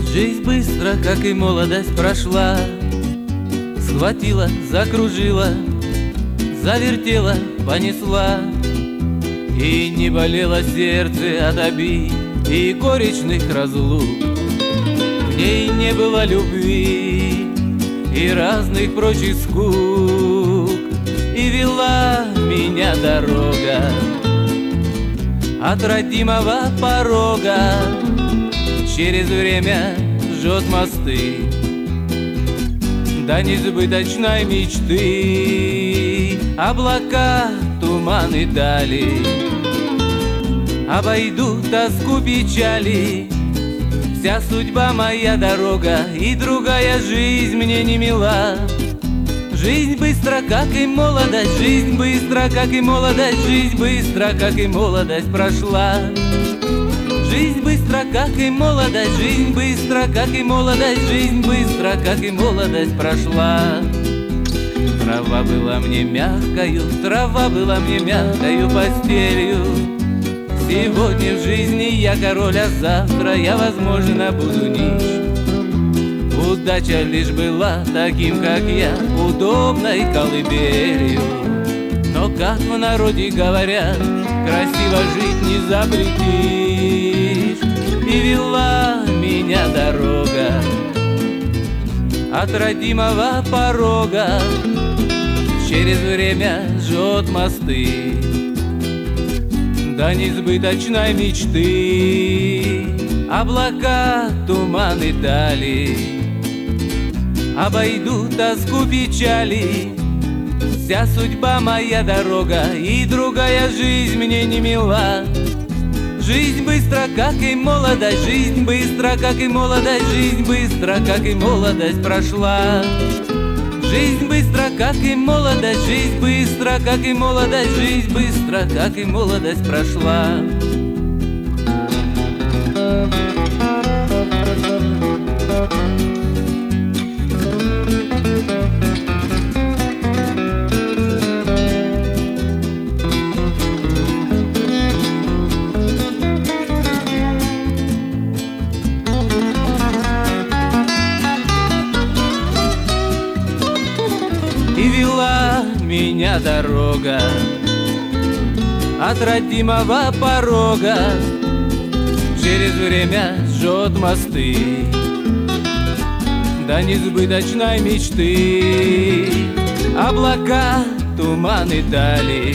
Жизнь быстро, как и молодость, прошла. Схватила, закружила, завертела, понесла. И не болело сердце от обид и горечных разлук. В ней не было любви и разных прочих скук. И вела меня дорога от родимого порога. Через время жжет мосты до несбыточной мечты. Облака, туманы дали обойду тоску, печали. Вся судьба моя дорога, и другая жизнь мне не мила. Жизнь быстро, как и молодость, жизнь быстро, как и молодость, жизнь быстро, как и молодость прошла. Жизнь быстро, как и молодость, жизнь быстро, как и молодость, жизнь быстро, как и молодость прошла. Трава была мне мягкою, трава была мне мягкою постелью. Сегодня в жизни я король, а завтра я, возможно, буду нищ. Удача лишь была таким, как я, удобной колыбелью. Но, как в народе говорят, красиво жить не запретишь. И вела меня дорога от родимого порога. Через время жжет мосты до несбыточной мечты. Облака, туманы дали обойду тоску, печали. Вся судьба моя дорога, и другая жизнь мне не мила. Жизнь быстро, как и молодость, жизнь быстро, как и молодость, жизнь быстро, как и молодость прошла. Жизнь быстро, как и молодость, жизнь быстро, как и молодость, жизнь быстро, как и молодость прошла. И вела меня дорога от родимого порога. Через время жжет мосты до несбыточной мечты. Облака, туманы дали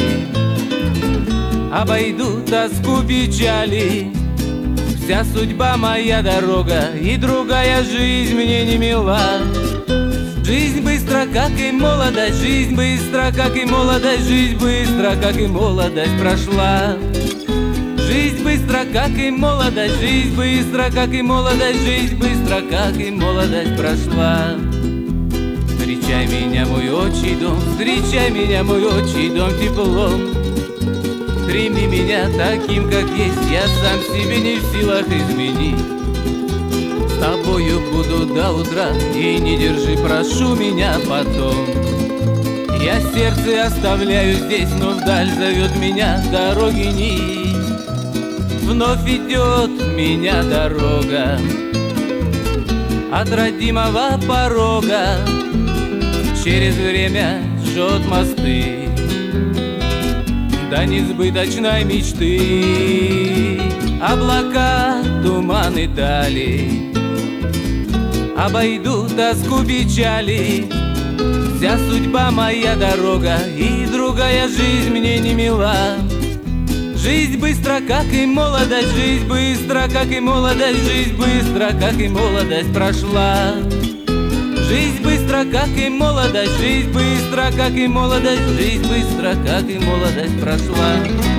обойду тоску, печали. Вся судьба моя дорога, и другая жизнь мне не мила. Жизнь быстро, как и молодость, жизнь быстро, как и молодость, жизнь быстро, как и молодость прошла. Жизнь быстро, как и молодость, жизнь быстро, как и молодость, жизнь быстро, как и молодость прошла. Встречай меня, мой отчий дом, встречай меня, мой отчий дом, теплом. Прими меня таким, как есть, я сам себе не в силах изменить. С тобою буду до утра, и не держи, прошу меня потом. Я сердце оставляю здесь, но вдаль зовет меня дороги нить. Вновь идет меня дорога от родимого порога. Через время жжет мосты до несбыточной мечты. Облака, туманы дали обойду тоску, печали. Вся судьба моя дорога, и другая жизнь мне не мила. Жизнь быстро, как и молодость, жизнь быстро, как и молодость, жизнь быстро, как и молодость прошла. Жизнь быстро, как и молодость, жизнь быстро, как и молодость, жизнь быстро, как и молодость прошла.